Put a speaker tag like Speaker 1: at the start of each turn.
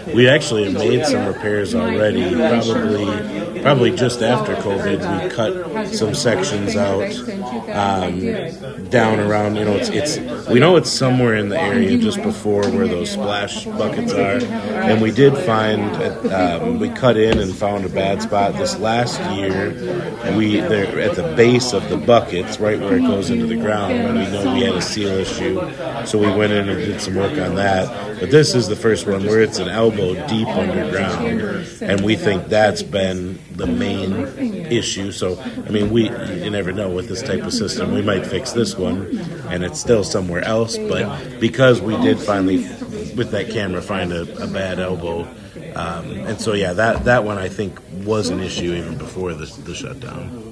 Speaker 1: We actually have made some repairs already. Probably just after COVID, we cut some sections out down around. We know it's somewhere in the area just before where those splash buckets are, and we did find we cut in and found a bad spot this last year. They're at the base of the buckets, right where it goes into the ground, and we know we had a seal issue, so we went in and did some work on that. But this is the first one where it's an elbow deep underground, and we think that's been the main issue. So, you never know with this type of system. We might fix this one, and it's still somewhere else, but because we did finally, with that camera, find a bad elbow, and so, that one I think was an issue even before the shutdown.